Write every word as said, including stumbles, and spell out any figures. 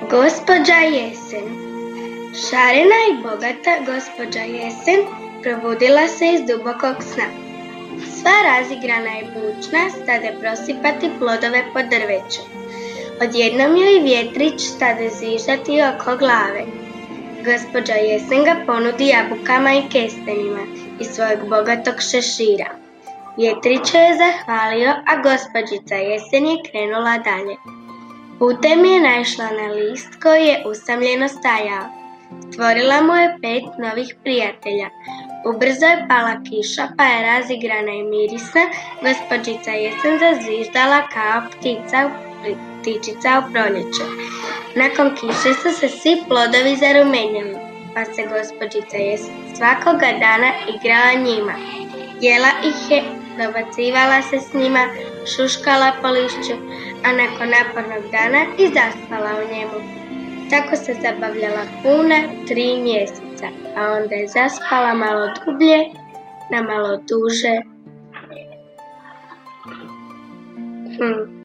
Gospođa Jesen. Šarena i bogata gospođa Jesen probudila se iz dubokog sna. Sva razigrana i bučna stade prosipati plodove po drveću. Odjednom joj vjetrić stade zviždati oko glave. Gospođa Jesen ga ponudi jabukama i kestenima iz svojeg bogatog šešira. Vjetrić joj je zahvalio, a gospođica Jesen je krenula dalje. Putem je naišla na list koji je usamljeno stajao. Stvorila mu je pet novih prijatelja. Ubrzo je pala kiša, pa je razigrana i mirisna gospođica Jesen zazviždala kao ptica, ptičica u proljeće. Nakon kiše su se svi plodovi zarumenili, pa se gospođica Jesen svakoga dana igrala njima. Jela ih je, dobacivala se s njima, šuškala po lišću, a nakon napornog dana i zaspala u njemu. Tako se zabavljala puna tri mjeseca, a onda je zaspala malo dublje, na malo duže. Hm.